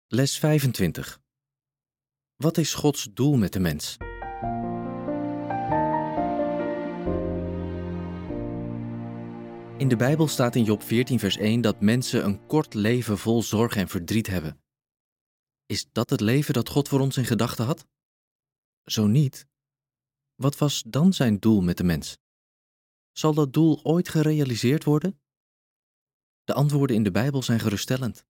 Les 25. Wat is Gods doel met de mens? In de Bijbel staat in Job 14 vers 1 dat mensen een kort leven vol zorg en verdriet hebben. Is dat het leven dat God voor ons in gedachten had? Zo niet. Wat was dan zijn doel met de mens? Zal dat doel ooit gerealiseerd worden? De antwoorden in de Bijbel zijn geruststellend.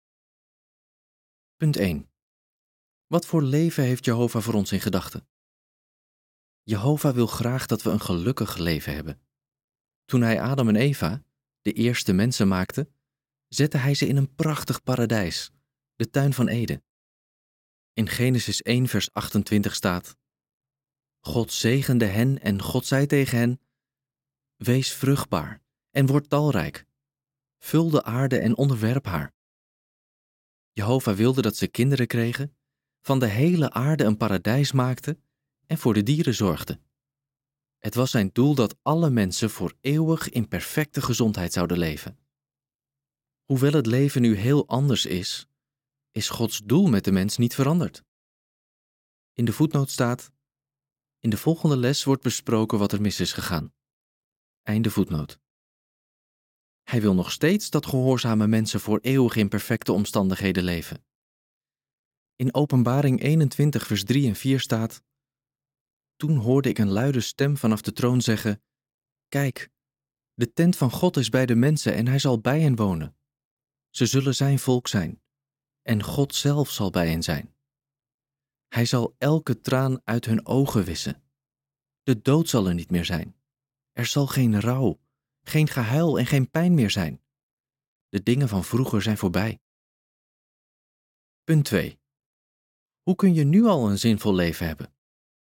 Punt 1. Wat voor leven heeft Jehovah voor ons in gedachten? Jehovah wil graag dat we een gelukkig leven hebben. Toen hij Adam en Eva, de eerste mensen, maakte, zette hij ze in een prachtig paradijs, de tuin van Eden. In Genesis 1 vers 28 staat: God zegende hen en God zei tegen hen: Wees vruchtbaar en word talrijk. Vul de aarde en onderwerp haar. Jehovah wilde dat ze kinderen kregen, van de hele aarde een paradijs maakte en voor de dieren zorgde. Het was zijn doel dat alle mensen voor eeuwig in perfecte gezondheid zouden leven. Hoewel het leven nu heel anders is Gods doel met de mens niet veranderd. In de voetnoot staat: in de volgende les wordt besproken wat er mis is gegaan. Einde voetnoot. Hij wil nog steeds dat gehoorzame mensen voor eeuwig in perfecte omstandigheden leven. In Openbaring 21 vers 3 en 4 staat: Toen hoorde ik een luide stem vanaf de troon zeggen: Kijk, de tent van God is bij de mensen en hij zal bij hen wonen. Ze zullen zijn volk zijn en God zelf zal bij hen zijn. Hij zal elke traan uit hun ogen wissen. De dood zal er niet meer zijn. Er zal geen rouw, geen gehuil en geen pijn meer zijn. De dingen van vroeger zijn voorbij. Punt 2. Hoe kun je nu al een zinvol leven hebben?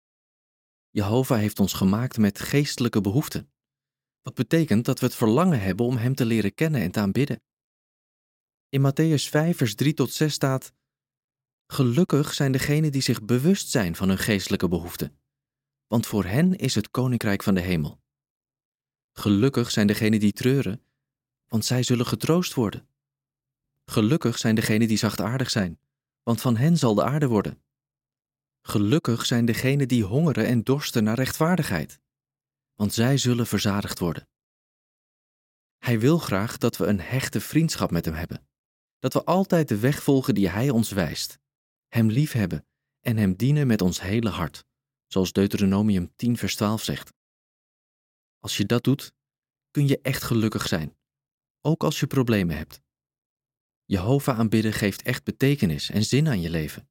Jehovah heeft ons gemaakt met geestelijke behoeften. Wat betekent dat we het verlangen hebben om hem te leren kennen en te aanbidden. In Mattheüs 5 vers 3 tot 6 staat: Gelukkig zijn degenen die zich bewust zijn van hun geestelijke behoeften, want voor hen is het koninkrijk van de hemel. Gelukkig zijn degenen die treuren, want zij zullen getroost worden. Gelukkig zijn degenen die zachtaardig zijn, want van hen zal de aarde worden. Gelukkig zijn degenen die hongeren en dorsten naar rechtvaardigheid, want zij zullen verzadigd worden. Hij wil graag dat we een hechte vriendschap met hem hebben, dat we altijd de weg volgen die hij ons wijst, hem liefhebben en hem dienen met ons hele hart, zoals Deuteronomium 10 vers 12 zegt. Als je dat doet, kun je echt gelukkig zijn, ook als je problemen hebt. Jehovah aanbidden geeft echt betekenis en zin aan je leven.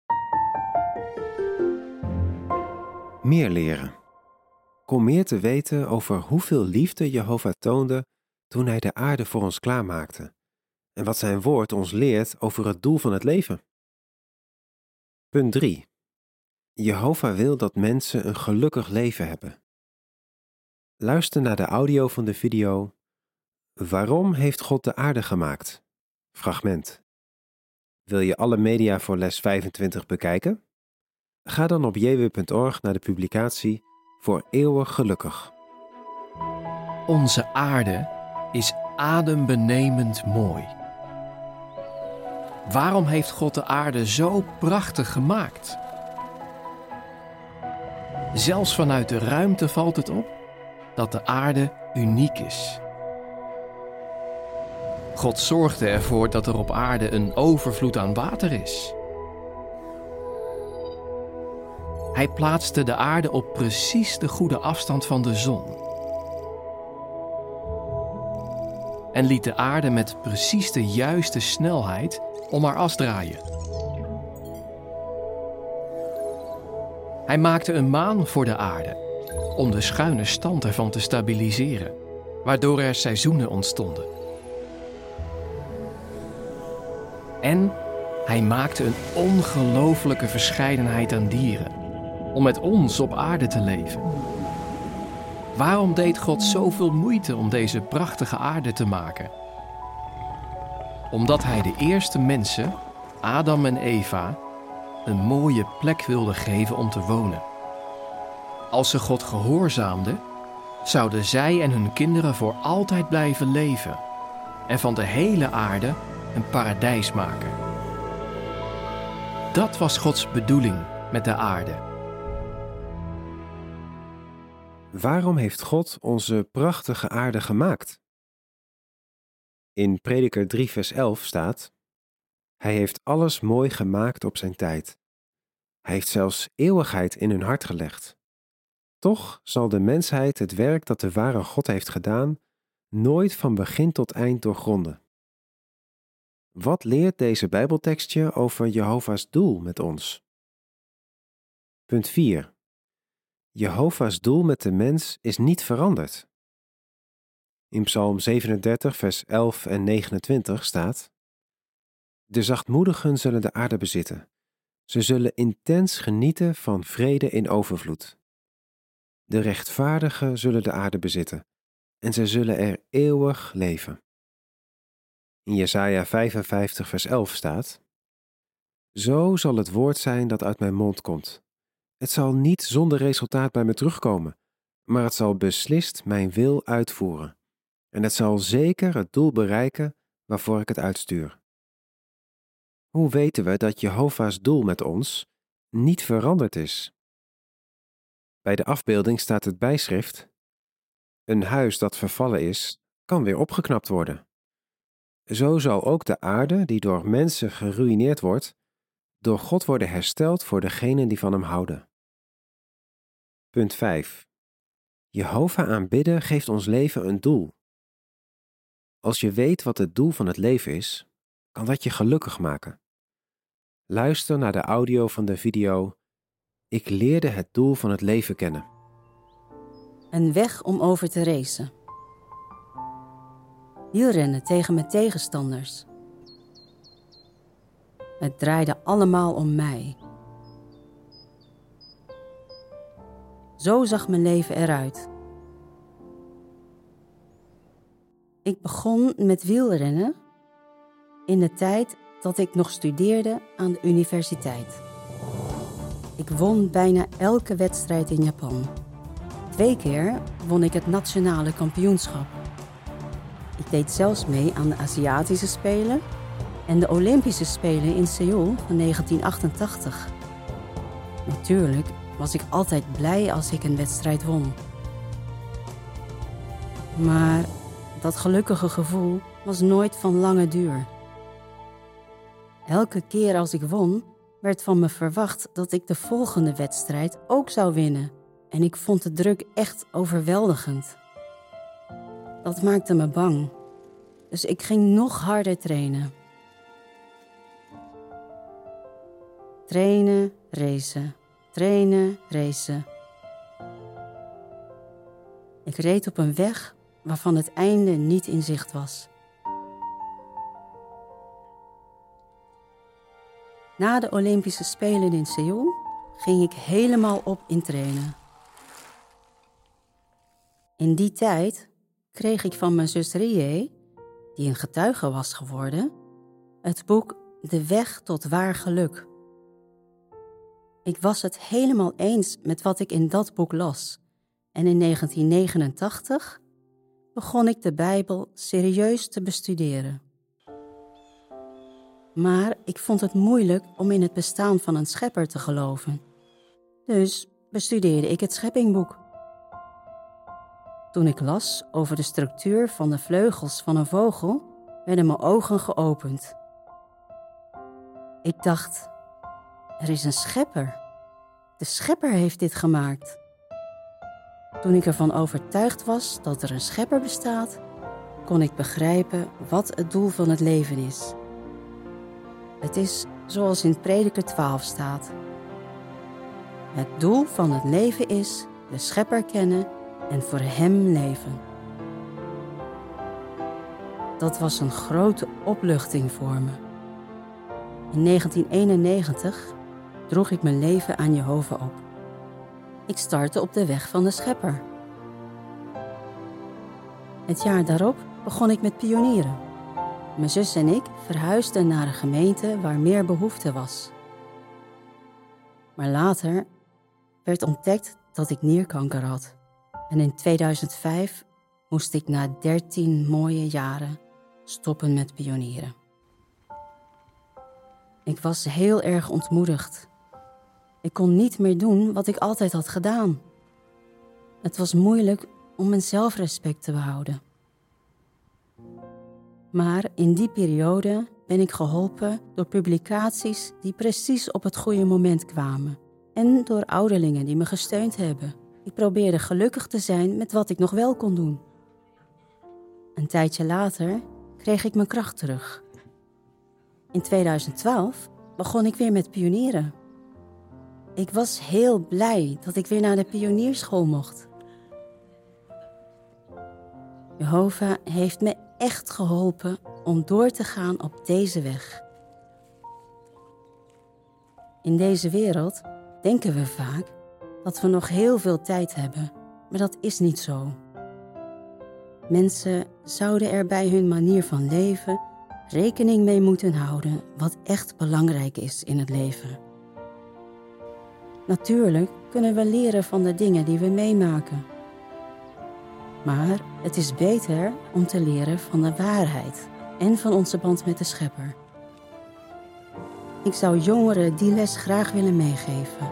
Meer leren. Kom meer te weten over hoeveel liefde Jehovah toonde toen hij de aarde voor ons klaarmaakte en wat zijn woord ons leert over het doel van het leven. Punt 3. Jehovah wil dat mensen een gelukkig leven hebben. Luister naar de audio van de video Waarom heeft God de aarde gemaakt? Fragment. Wil je alle media voor les 25 bekijken? Ga dan op jw.org naar de publicatie Voor eeuwig gelukkig. Onze aarde is adembenemend mooi. Waarom heeft God de aarde zo prachtig gemaakt? Zelfs vanuit de ruimte valt het op dat de aarde uniek is. God zorgde ervoor dat er op aarde een overvloed aan water is. Hij plaatste de aarde op precies de goede afstand van de zon. En liet de aarde met precies de juiste snelheid om haar as draaien. Hij maakte een maan voor de aarde om de schuine stand ervan te stabiliseren, waardoor er seizoenen ontstonden. En hij maakte een ongelooflijke verscheidenheid aan dieren om met ons op aarde te leven. Waarom deed God zoveel moeite om deze prachtige aarde te maken? Omdat hij de eerste mensen, Adam en Eva, een mooie plek wilde geven om te wonen. Als ze God gehoorzaamden, zouden zij en hun kinderen voor altijd blijven leven en van de hele aarde een paradijs maken. Dat was Gods bedoeling met de aarde. Waarom heeft God onze prachtige aarde gemaakt? In Prediker 3 vers 11 staat: Hij heeft alles mooi gemaakt op zijn tijd. Hij heeft zelfs eeuwigheid in hun hart gelegd. Toch zal de mensheid het werk dat de ware God heeft gedaan nooit van begin tot eind doorgronden. Wat leert deze Bijbeltekstje over Jehova's doel met ons? Punt 4. Jehova's doel met de mens is niet veranderd. In Psalm 37 vers 11 en 29 staat: De zachtmoedigen zullen de aarde bezitten. Ze zullen intens genieten van vrede in overvloed. De rechtvaardigen zullen de aarde bezitten en zij zullen er eeuwig leven. In Jesaja 55 vers 11 staat: Zo zal het woord zijn dat uit mijn mond komt. Het zal niet zonder resultaat bij me terugkomen, maar het zal beslist mijn wil uitvoeren. En het zal zeker het doel bereiken waarvoor ik het uitstuur. Hoe weten we dat Jehova's doel met ons niet veranderd is? Bij de afbeelding staat het bijschrift: Een huis dat vervallen is, kan weer opgeknapt worden. Zo zal ook de aarde, die door mensen geruïneerd wordt, door God worden hersteld voor degenen die van hem houden. Punt 5. Jehova aanbidden geeft ons leven een doel. Als je weet wat het doel van het leven is, kan dat je gelukkig maken. Luister naar de audio van de video Ik leerde het doel van het leven kennen. Een weg om over te racen. Wielrennen tegen mijn tegenstanders. Het draaide allemaal om mij. Zo zag mijn leven eruit. Ik begon met wielrennen in de tijd dat ik nog studeerde aan de universiteit. Ik won bijna elke wedstrijd in Japan. 2 keer won ik het nationale kampioenschap. Ik deed zelfs mee aan de Aziatische Spelen en de Olympische Spelen in Seoul van 1988. Natuurlijk was ik altijd blij als ik een wedstrijd won. Maar dat gelukkige gevoel was nooit van lange duur. Elke keer als ik won, werd van me verwacht dat ik de volgende wedstrijd ook zou winnen. En ik vond de druk echt overweldigend. Dat maakte me bang. Dus ik ging nog harder trainen. Trainen, racen. Trainen, racen. Ik reed op een weg waarvan het einde niet in zicht was. Na de Olympische Spelen in Seoul ging ik helemaal op in trainen. In die tijd kreeg ik van mijn zus Rie, die een getuige was geworden, het boek De Weg tot Waar Geluk. Ik was het helemaal eens met wat ik in dat boek las. En in 1989 begon ik de Bijbel serieus te bestuderen. Maar ik vond het moeilijk om in het bestaan van een schepper te geloven. Dus bestudeerde ik het scheppingboek. Toen ik las over de structuur van de vleugels van een vogel, werden mijn ogen geopend. Ik dacht, er is een schepper. De schepper heeft dit gemaakt. Toen ik ervan overtuigd was dat er een schepper bestaat, kon ik begrijpen wat het doel van het leven is. Het is zoals in Prediker 12 staat. Het doel van het leven is de schepper kennen en voor hem leven. Dat was een grote opluchting voor me. In 1991 droeg ik mijn leven aan Jehova op. Ik startte op de weg van de schepper. Het jaar daarop begon ik met pionieren. Mijn zus en ik verhuisden naar een gemeente waar meer behoefte was. Maar later werd ontdekt dat ik nierkanker had. En in 2005 moest ik na 13 mooie jaren stoppen met pionieren. Ik was heel erg ontmoedigd. Ik kon niet meer doen wat ik altijd had gedaan. Het was moeilijk om mijn zelfrespect te behouden. Maar in die periode ben ik geholpen door publicaties die precies op het goede moment kwamen en door ouderlingen die me gesteund hebben. Ik probeerde gelukkig te zijn met wat ik nog wel kon doen. Een tijdje later kreeg ik mijn kracht terug. In 2012 begon ik weer met pionieren. Ik was heel blij dat ik weer naar de pionierschool mocht. Jehovah heeft me echt geholpen om door te gaan op deze weg. In deze wereld denken we vaak dat we nog heel veel tijd hebben, maar dat is niet zo. Mensen zouden er bij hun manier van leven rekening mee moeten houden wat echt belangrijk is in het leven. Natuurlijk kunnen we leren van de dingen die we meemaken. Maar het is beter om te leren van de waarheid en van onze band met de Schepper. Ik zou jongeren die les graag willen meegeven.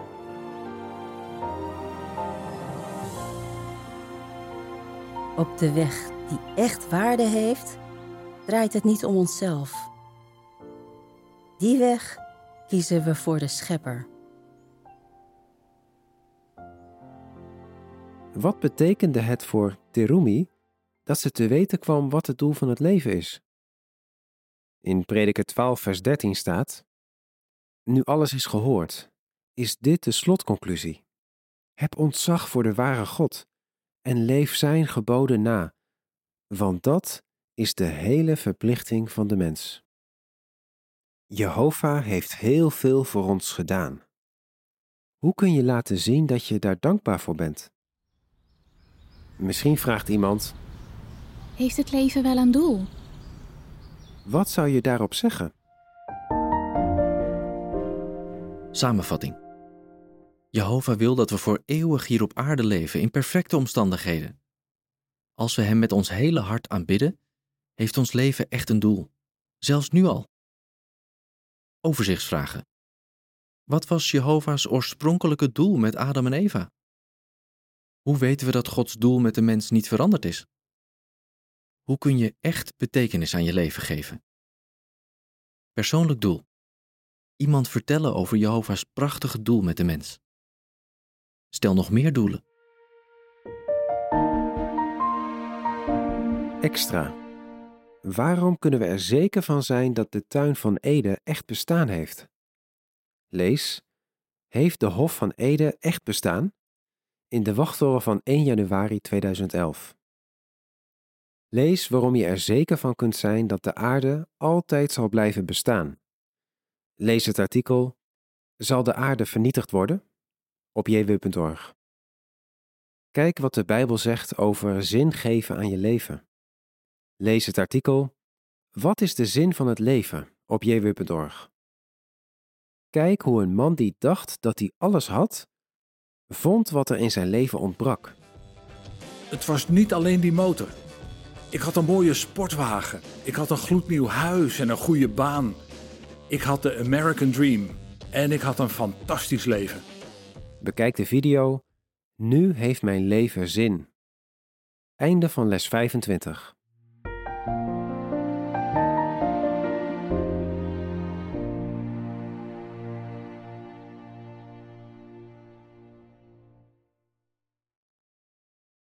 Op de weg die echt waarde heeft, draait het niet om onszelf. Die weg kiezen we voor de Schepper. Wat betekende het voor Terumi dat ze te weten kwam wat het doel van het leven is? In Prediker 12 vers 13 staat: Nu alles is gehoord, is dit de slotconclusie. Heb ontzag voor de ware God en leef zijn geboden na, want dat is de hele verplichting van de mens. Jehovah heeft heel veel voor ons gedaan. Hoe kun je laten zien dat je daar dankbaar voor bent? Misschien vraagt iemand: Heeft het leven wel een doel? Wat zou je daarop zeggen? Samenvatting. Jehovah wil dat we voor eeuwig hier op aarde leven in perfecte omstandigheden. Als we hem met ons hele hart aanbidden, heeft ons leven echt een doel. Zelfs nu al. Overzichtsvragen. Wat was Jehovah's oorspronkelijke doel met Adam en Eva? Hoe weten we dat Gods doel met de mens niet veranderd is? Hoe kun je echt betekenis aan je leven geven? Persoonlijk doel. Iemand vertellen over Jehovah's prachtige doel met de mens. Stel nog meer doelen. Extra. Waarom kunnen we er zeker van zijn dat de tuin van Eden echt bestaan heeft? Lees: Heeft de Hof van Eden echt bestaan? In de wachttoren van 1 januari 2011. Lees waarom je er zeker van kunt zijn dat de aarde altijd zal blijven bestaan. Lees het artikel Zal de aarde vernietigd worden? Op jw.org. Kijk wat de Bijbel zegt over zin geven aan je leven. Lees het artikel Wat is de zin van het leven? Op jw.org. Kijk hoe een man die dacht dat hij alles had, vond wat er in zijn leven ontbrak. Het was niet alleen die motor. Ik had een mooie sportwagen. Ik had een gloednieuw huis en een goede baan. Ik had de American Dream. En ik had een fantastisch leven. Bekijk de video Nu heeft mijn leven zin. Einde van les 25.